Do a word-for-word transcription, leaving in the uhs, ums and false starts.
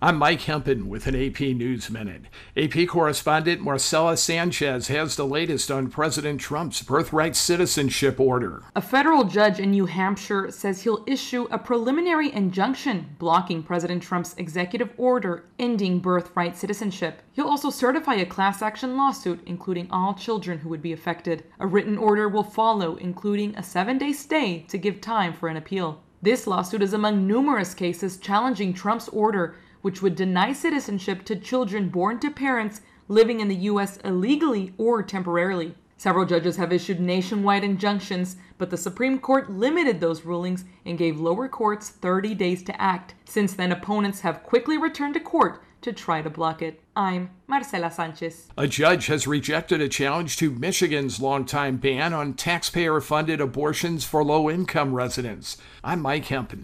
I'm Mike Hempen with an A P News Minute. A P correspondent Marcela Sanchez has the latest on President Trump's birthright citizenship order. A federal judge in New Hampshire says he'll issue a preliminary injunction blocking President Trump's executive order ending birthright citizenship. He'll also certify a class action lawsuit, including all children who would be affected. A written order will follow, including a seven-day stay to give time for an appeal. This lawsuit is among numerous cases challenging Trump's order, which would deny citizenship to children born to parents living in the U S illegally or temporarily. Several judges have issued nationwide injunctions, but the Supreme Court limited those rulings and gave lower courts thirty days to act. Since then, opponents have quickly returned to court to try to block it. I'm Marcela Sanchez. A judge has rejected a challenge to Michigan's longtime ban on taxpayer-funded abortions for low-income residents. I'm Mike Hempen.